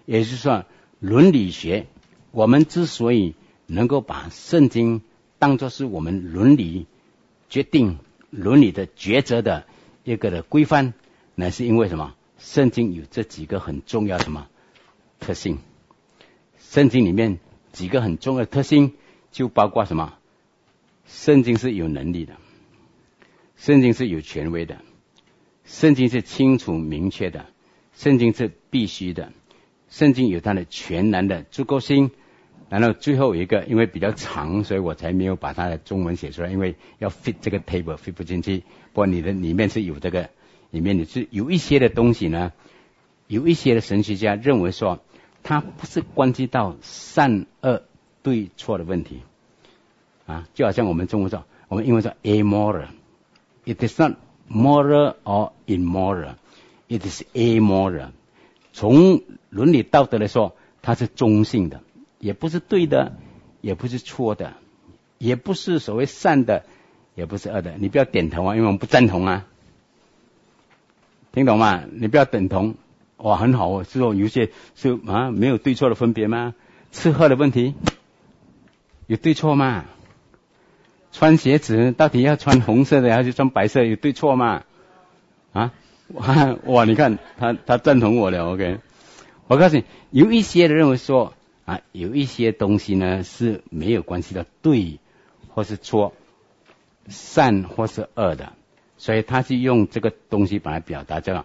也就是说伦理学，我们之所以能够把圣经当作是我们伦理决定、伦理的抉择的一个的规范，那是因为什么？圣经有这几个很重要的什么特性？圣经里面几个很重要的特性，就包括什么？圣经是有能力的，圣经是有权威的，圣经是清楚明确的，圣经是必须的，圣经有它的全然的足够性。然后最后一个，因为比较长，所以我才没有把它的中文写出来，因为要 fit 这个 table fit 不进去。不过你的里面是有这个，里面你是有一些的东西呢，有一些的神学家认为说，它不是关系到善恶对错的问题啊，就好像我们中文说，我们英文说 amoral，it is not moral or immoral， it is amoral。从伦理道德来说，它是中性的。也不是对的，也不是错的，也不是所谓善的，也不是恶的。你不要点头啊，因为我们不赞同啊，听懂吗？你不要等同，哇，很好哦，是说有些是啊，没有对错的分别吗？吃喝的问题有对错吗？穿鞋子到底要穿红色的还是穿白色，有对错吗？啊，哇，你看他赞同我了 ，OK。我告诉你，有一些人认为说。有一些东西呢是没有关系的对或是错，善或是恶的，所以他是用这个东西把它表达叫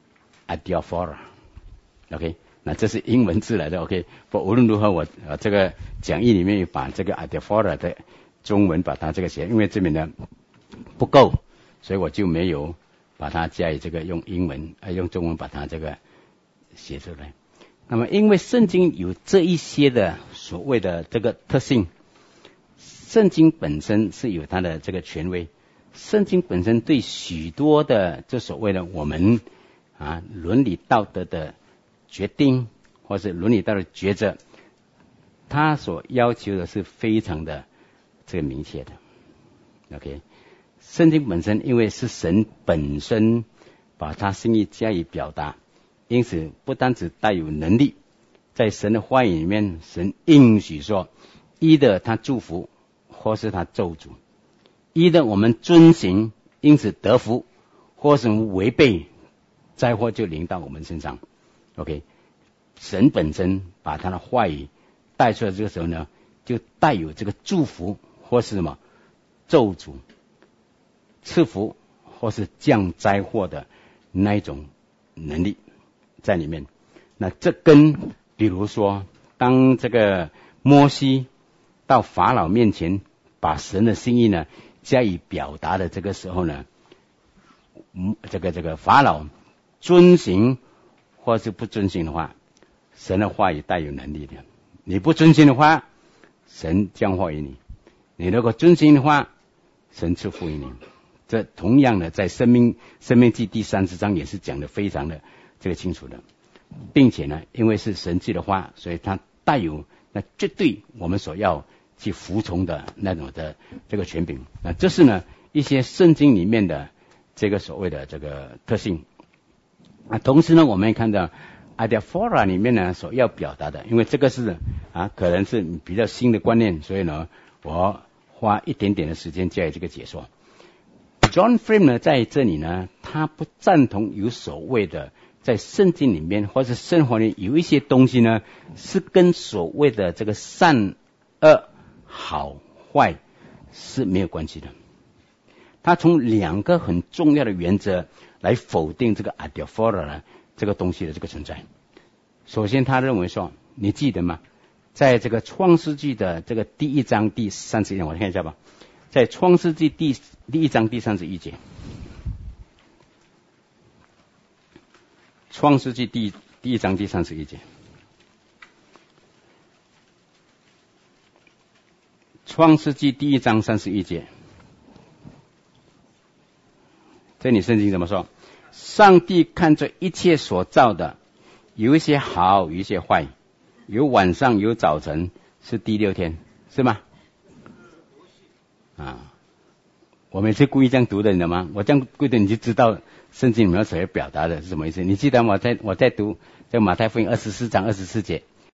adiaphora。OK， 那这是英文字来的 OK， 不无论如何我这个讲义里面把这个 adiaphora 的中文把它这个写，因为这边呢不够，所以我就没有把它加以这个用英文用中文把它这个写出来。那么因为圣经有这一些的所谓的这个特性，圣经本身是有它的这个权威，圣经本身对许多的这所谓的我们伦理道德的决定或是伦理道德抉择，它所要求的是非常的这个明确的。 OK， 圣经本身因为是神本身把它心意加以表达，因此不单只带有能力，在神的话语里面，神应许说，一的他祝福，或是他咒诅；一的我们遵行，因此得福，或是我们违背，灾祸就临到我们身上。 OK， 神本身把他的话语带出来，这个时候呢，就带有这个祝福或是什么咒诅、赐福或是降灾祸的那一种能力在里面。那这跟比如说当这个摩西到法老面前把神的心意呢加以表达的这个时候呢，这个法老遵行或是不遵行的话，神的话语带有能力的。你不遵行的话，神降祸于你；你如果遵行的话，神赐福于你。这同样的在生命记第30章也是讲的非常的这个清楚的，并且呢，因为是神迹的话，所以它带有那绝对我们所要去服从的那种的这个权柄。那这是呢一些圣经里面的这个所谓的这个特性。同时呢，我们也看到 adiaphora 里面呢所要表达的，因为这个是可能是比较新的观念，所以呢我花一点点的时间加以这个解说。John Frame 呢在这里呢，他不赞同有所谓的在圣经里面或者生活里有一些东西呢是跟所谓的这个善恶好坏是没有关系的。他从两个很重要的原则来否定这个 adiaphora 呢这个东西的这个存在。首先他认为说，你记得吗？在这个创世纪的这个第1章第31节，我看一下吧。在创世纪第1章第31节，创世纪第1章第31节，创世纪第1章31节，这里圣经怎么说？上帝看着一切所造的，有一些好，有一些坏，有晚上，有早晨，是第6天，是吗？我每次故意这样读的，你知道吗？我这样读的你就知道圣经里面所要表达的是什么意思？你记得吗？我在读这个马太福音24章24节，